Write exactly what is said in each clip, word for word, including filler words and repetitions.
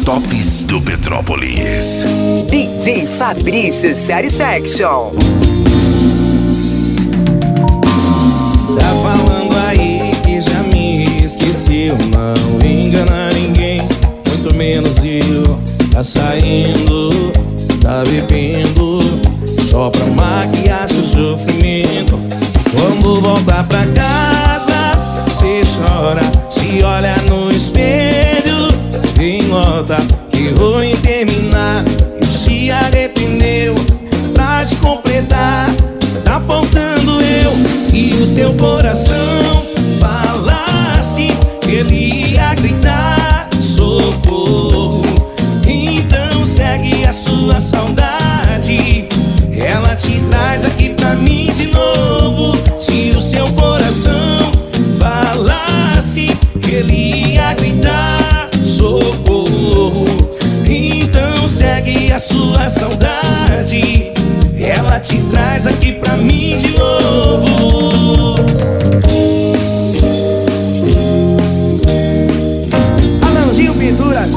tops do Petrópolis. D J Fabrício Satisfaction. Tá falando aí que já me esqueceu. Não engana ninguém, muito menos eu. Tá saindo, tá bebendo, só pra maquiar seu sofrimento. Quando voltar pra casa, cê chora, se olha no espelho e nota que ruim terminar e se arrependeu. Pra te completar, tá faltando eu. Se o seu coração falasse, ele ia gritar socorro. Então segue a sua saudade, ela te traz aqui pra mim de novo. Se o seu coração falasse, ele ia gritar socorro. Então segue a sua saudade, ela te traz aqui pra mim de novo. Alanzinho Pinturas.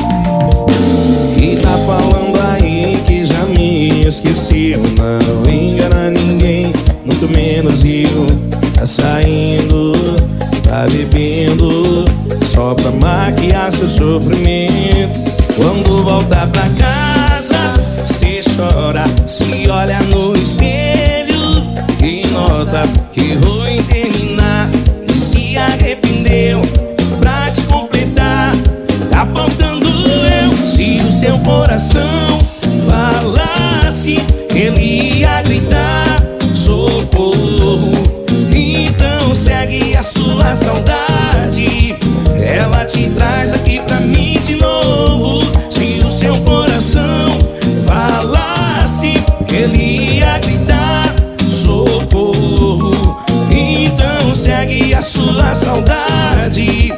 E tá falando aí que já me esqueceu. Não engana ninguém, muito menos eu. Tá saindo, tá bebendo, só pra maquiar seu sofrimento. Quando voltar pra casa, cê chora, se olha no espelho e nota que ruim terminar e se arrependeu. Pra te completar, tá faltando eu. Se o seu coração falasse, ele ia gritar socorro. Então segue a sua saudade, ela te traz aqui pra mim de novo. Se o seu coração falasse, ele ia gritar socorro. Então segue a sua saudade,